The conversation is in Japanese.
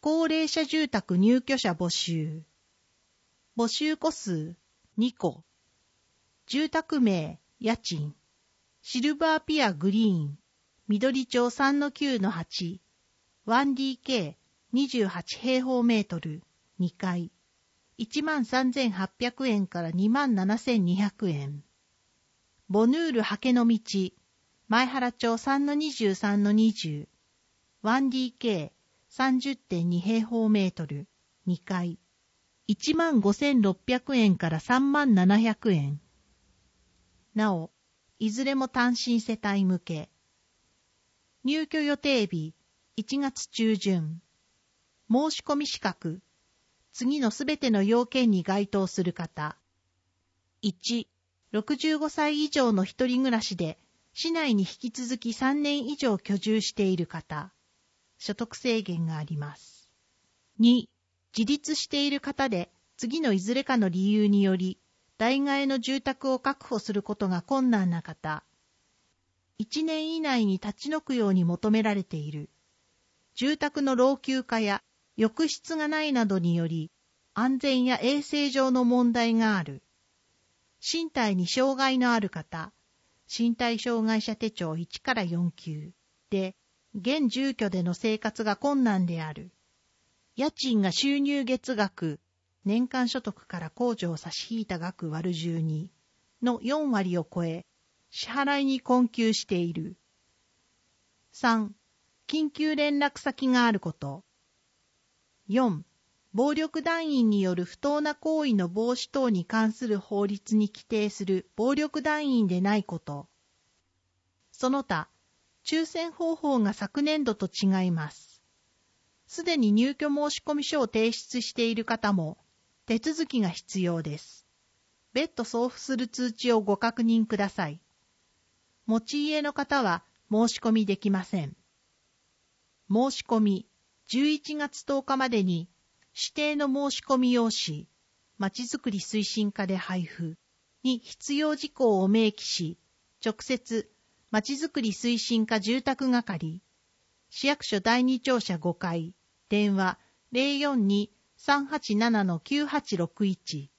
高齢者住宅入居者募集。募集戸数2戸。住宅名、家賃。シルバーピアグリーン、緑町 3-9-8。1DK28 平方メートル、2階。13,800円から27,200円。ボヌールハケの道、前原町 3-23-20。1DK30.2 平方メートル、2階。15,600円から37,700円。なお、いずれも単身世帯向け。入居予定日、1月中旬。申し込み資格。次のすべての要件に該当する方。1、65歳以上の一人暮らしで、市内に引き続き3年以上居住している方。所得制限があります。2、自立している方で、次のいずれかの理由により、代替えの住宅を確保することが困難な方。1年以内に立ち退くように求められている。住宅の老朽化や浴室がないなどにより、安全や衛生上の問題がある。身体に障害のある方、身体障害者手帳1から4級で、現住居での生活が困難である。家賃が収入月額、年間所得から控除を差し引いた額割る12の4割を超え、支払いに困窮している。3、緊急連絡先があること。4、暴力団員による不当な行為の防止等に関する法律に規定する暴力団員でないこと。その他、抽選方法が昨年度と違います。すでに入居申込書を提出している方も、手続きが必要です。別途送付する通知をご確認ください。持ち家の方は申し込みできません。申し込み、11月10日までに、指定の申し込み用紙、まちづくり推進課で配布に必要事項を明記し、直接、まちづくり推進課住宅係、市役所第二庁舎5階、電話 042-387-9861